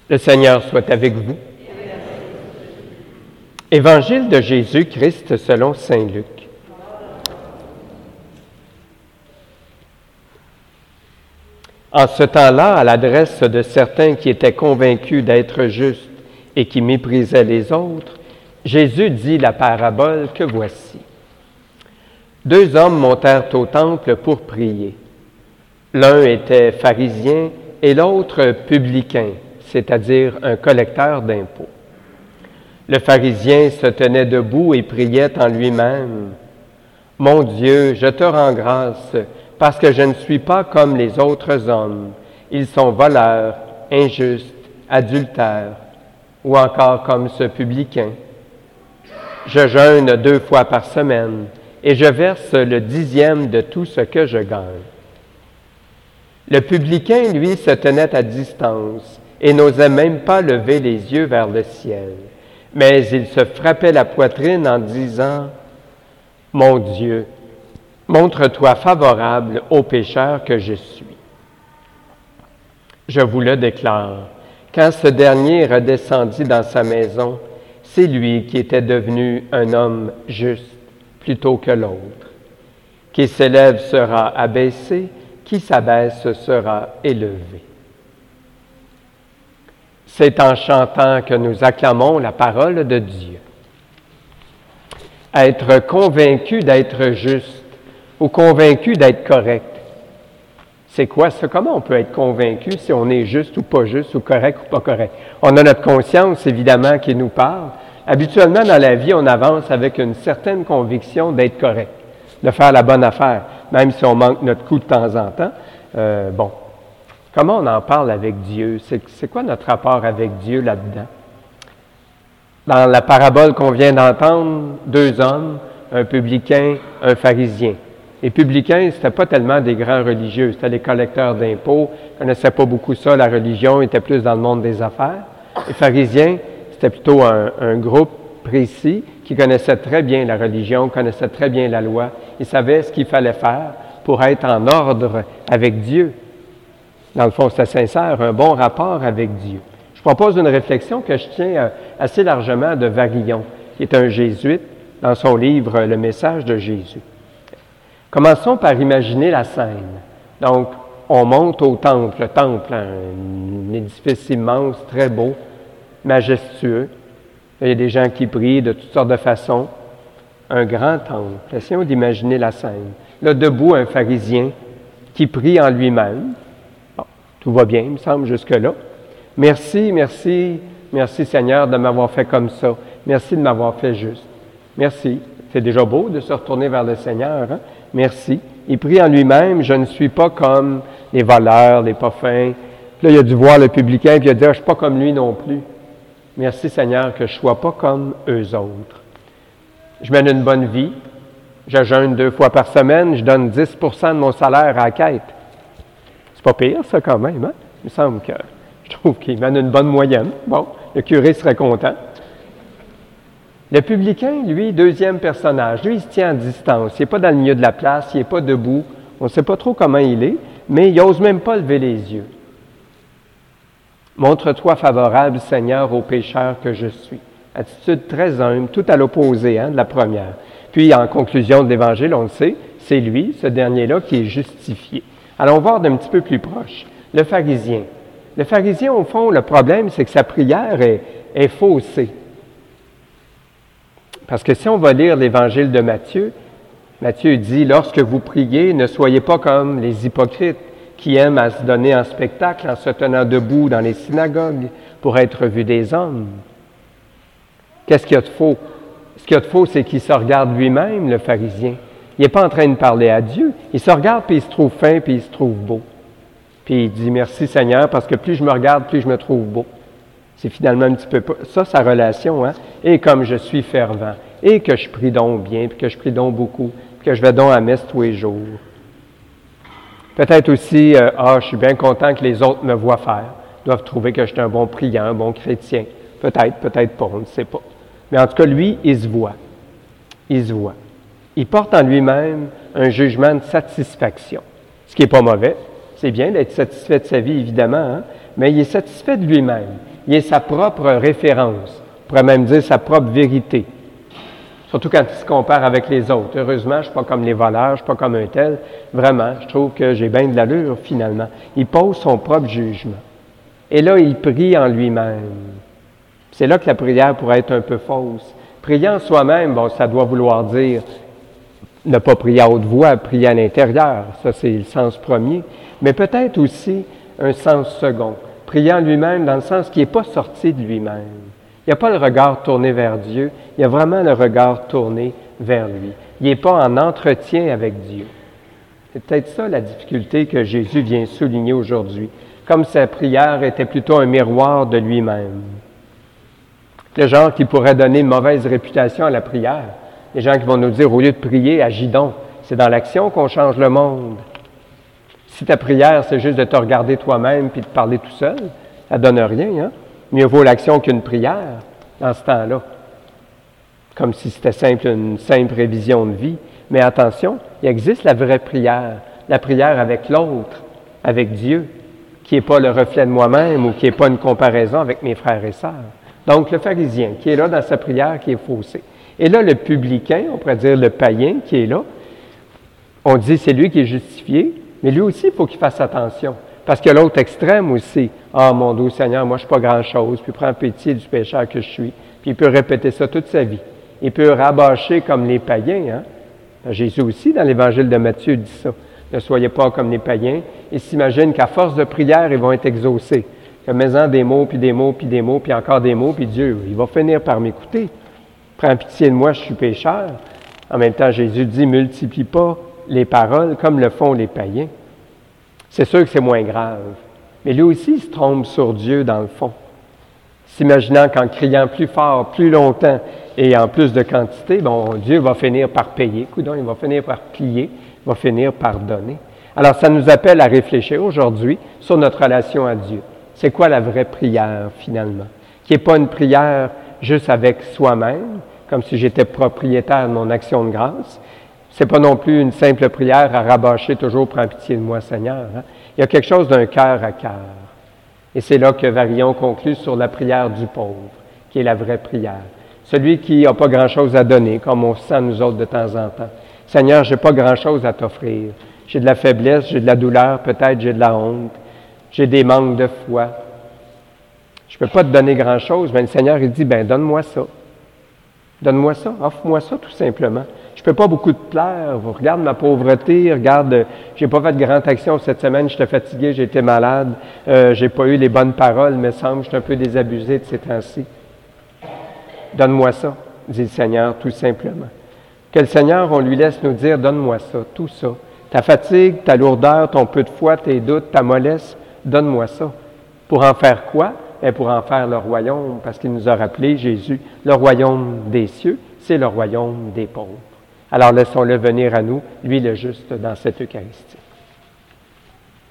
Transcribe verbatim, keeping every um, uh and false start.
Le Seigneur soit avec vous. Évangile de Jésus-Christ selon saint Luc. En ce temps-là, à l'adresse de certains qui étaient convaincus d'être justes et qui méprisaient les autres, Jésus dit la parabole que voici. Deux hommes montèrent au temple pour prier. L'un était pharisien et l'autre publicain, c'est-à-dire un collecteur d'impôts. Le pharisien se tenait debout et priait en lui-même. « Mon Dieu, je te rends grâce, parce que je ne suis pas comme les autres hommes. Ils sont voleurs, injustes, adultères, ou encore comme ce publicain. Je jeûne deux fois par semaine, et je verse le dixième de tout ce que je gagne. » Le publicain, lui, se tenait à distance et n'osait même pas lever les yeux vers le ciel. Mais il se frappait la poitrine en disant « Mon Dieu, montre-toi favorable au pécheur que je suis. » Je vous le déclare, quand ce dernier redescendit dans sa maison, c'est lui qui était devenu un homme juste plutôt que l'autre. Qui s'élève sera abaissé, qui s'abaisse sera élevé. C'est en chantant que nous acclamons la parole de Dieu. Être convaincu d'être juste ou convaincu d'être correct. C'est quoi ça? Comment on peut être convaincu si on est juste ou pas juste ou correct ou pas correct? On a notre conscience, évidemment, qui nous parle. Habituellement, dans la vie, on avance avec une certaine conviction d'être correct, de faire la bonne affaire, même si on manque notre coup de temps en temps. Euh, bon, comment on en parle avec Dieu? C'est, c'est quoi notre rapport avec Dieu là-dedans? Dans la parabole qu'on vient d'entendre, deux hommes, un publicain, un pharisien. Les publicains, ce n'étaient pas tellement des grands religieux, c'était les collecteurs d'impôts, ils ne connaissaient pas beaucoup ça, la religion, ils étaient plus dans le monde des affaires. Les pharisiens, c'était plutôt un, un groupe précis qui connaissait très bien la religion, connaissait très bien la loi, ils savaient ce qu'il fallait faire pour être en ordre avec Dieu. Dans le fond, c'était sincère, un bon rapport avec Dieu. Je propose une réflexion que je tiens assez largement de Varillon, qui est un jésuite, dans son livre « Le message de Jésus ». Commençons par imaginer la scène. Donc, on monte au temple, le temple, un édifice immense, très beau, majestueux. Il y a des gens qui prient de toutes sortes de façons. Un grand temple. Essayons d'imaginer la scène. Là, debout, un pharisien qui prie en lui-même. Bon, tout va bien, il me semble, jusque-là. Merci, merci, merci Seigneur de m'avoir fait comme ça. Merci de m'avoir fait juste. Merci. C'est déjà beau de se retourner vers le Seigneur, hein? Merci. Il prie en lui-même, je ne suis pas comme les voleurs, les pas fins. Là, il a dû voir le publicain, puis il a dit, ah, je ne suis pas comme lui non plus. Merci Seigneur que je ne sois pas comme eux autres. Je mène une bonne vie, je jeûne deux fois par semaine, je donne dix pour cent de mon salaire à la quête. C'est pas pire, ça, quand même, hein? Il me semble que, je trouve qu'il mène une bonne moyenne. Bon, le curé serait content. Le publicain, lui, deuxième personnage, lui, il se tient à distance. Il n'est pas dans le milieu de la place, il n'est pas debout. On ne sait pas trop comment il est, mais il n'ose même pas lever les yeux. Montre-toi favorable, Seigneur, au pécheur que je suis. Attitude très humble, tout à l'opposé hein, de la première. Puis, en conclusion de l'Évangile, on le sait, c'est lui, ce dernier-là, qui est justifié. Allons voir d'un petit peu plus proche. Le pharisien. Le pharisien, au fond, le problème, c'est que sa prière est, est faussée. Parce que si on va lire l'Évangile de Matthieu, Matthieu dit « Lorsque vous priez, ne soyez pas comme les hypocrites qui aiment à se donner en spectacle en se tenant debout dans les synagogues pour être vus des hommes. » Qu'est-ce qu'il y a de faux? Ce qu'il y a de faux, c'est qu'il se regarde lui-même, le pharisien. Il n'est pas en train de parler à Dieu. Il se regarde, puis il se trouve fin, puis il se trouve beau. Puis il dit « Merci Seigneur, parce que plus je me regarde, plus je me trouve beau. » C'est finalement un petit peu ça, sa relation, hein? Et comme je suis fervent, et que je prie donc bien, puis que je prie donc beaucoup, puis que je vais donc à la messe tous les jours. Peut-être aussi, euh, ah, je suis bien content que les autres me voient faire. Ils doivent trouver que je suis un bon priant, un bon chrétien. Peut-être, peut-être pas, on ne sait pas. Mais en tout cas, lui, il se voit. Il se voit. Il porte en lui-même un jugement de satisfaction. Ce qui n'est pas mauvais. C'est bien d'être satisfait de sa vie, évidemment, hein? Mais il est satisfait de lui-même. Il est sa propre référence. On pourrait même dire sa propre vérité. Surtout quand il se compare avec les autres. Heureusement, je ne suis pas comme les voleurs, je ne suis pas comme un tel. Vraiment, je trouve que j'ai bien de l'allure, finalement. Il pose son propre jugement. Et là, il prie en lui-même. C'est là que la prière pourrait être un peu fausse. Prier en soi-même, bon, ça doit vouloir dire ne pas prier à haute voix, prier à l'intérieur. Ça, c'est le sens premier. Mais peut-être aussi un sens second. Prier en lui-même dans le sens qui n'est pas sorti de lui-même. Il n'y a pas le regard tourné vers Dieu, il y a vraiment le regard tourné vers lui. Il n'est pas en entretien avec Dieu. C'est peut-être ça la difficulté que Jésus vient souligner aujourd'hui. Comme sa prière était plutôt un miroir de lui-même. Le genre qui pourrait donner une mauvaise réputation à la prière. Les gens qui vont nous dire, au lieu de prier, agis donc. C'est dans l'action qu'on change le monde. Si ta prière, c'est juste de te regarder toi-même puis de parler tout seul, ça ne donne rien, hein? Mieux vaut l'action qu'une prière dans ce temps-là. Comme si c'était simple, une simple révision de vie. Mais attention, il existe la vraie prière. La prière avec l'autre, avec Dieu, qui n'est pas le reflet de moi-même ou qui n'est pas une comparaison avec mes frères et sœurs. Donc, le pharisien qui est là dans sa prière, qui est faussée. Et là, le publicain, on pourrait dire le païen qui est là, on dit c'est lui qui est justifié, mais lui aussi, il faut qu'il fasse attention. Parce que l'autre extrême aussi, « Ah, mon doux Seigneur, moi, je ne suis pas grand-chose, puis prends pitié du pécheur que je suis. » Puis il peut répéter ça toute sa vie. Il peut rabâcher comme les païens. Hein? Jésus aussi, dans l'Évangile de Matthieu, dit ça. « Ne soyez pas comme les païens. » Ils s'imaginent qu'à force de prière, ils vont être exaucés. Que mets-en des mots, puis des mots, puis des mots, puis encore des mots, puis Dieu, il va finir par m'écouter. « Prends pitié de moi, je suis pécheur. » En même temps, Jésus dit « Multiplie pas les paroles comme le font les païens. » C'est sûr que c'est moins grave. Mais lui aussi, il se trompe sur Dieu dans le fond. S'imaginant qu'en criant plus fort, plus longtemps et en plus de quantité, bon, Dieu va finir par payer. Coudonc, il va finir par plier, il va finir par donner. Alors, ça nous appelle à réfléchir aujourd'hui sur notre relation à Dieu. C'est quoi la vraie prière, finalement? Qui n'est pas une prière juste avec soi-même, comme si j'étais propriétaire de mon action de grâce. C'est pas non plus une simple prière à rabâcher toujours « Prends pitié de moi, Seigneur. Hein? » Il y a quelque chose d'un cœur à cœur. Et c'est là que Varillon conclut sur la prière du pauvre, qui est la vraie prière. Celui qui n'a pas grand-chose à donner, comme on se sent nous autres de temps en temps. « Seigneur, je n'ai pas grand-chose à t'offrir. J'ai de la faiblesse, j'ai de la douleur, peut-être j'ai de la honte, j'ai des manques de foi. Je ne peux pas te donner grand-chose. » Mais le Seigneur, il dit « Ben, donne-moi ça. Donne-moi ça, offre-moi ça tout simplement. » Je ne peux pas beaucoup te plaire. Regarde ma pauvreté, regarde, j'ai pas fait de grande action cette semaine, j'étais fatigué, j'ai été malade, euh, j'ai pas eu les bonnes paroles, me semble, je suis un peu désabusé de ces temps-ci. Donne-moi ça, dit le Seigneur, tout simplement. Que le Seigneur, on lui laisse nous dire, donne-moi ça, tout ça. Ta fatigue, ta lourdeur, ton peu de foi, tes doutes, ta mollesse, donne-moi ça. Pour en faire quoi? Bien, pour en faire le royaume, parce qu'il nous a rappelé, Jésus, le royaume des cieux, c'est le royaume des pauvres. Alors laissons-le venir à nous, lui le juste, dans cette Eucharistie.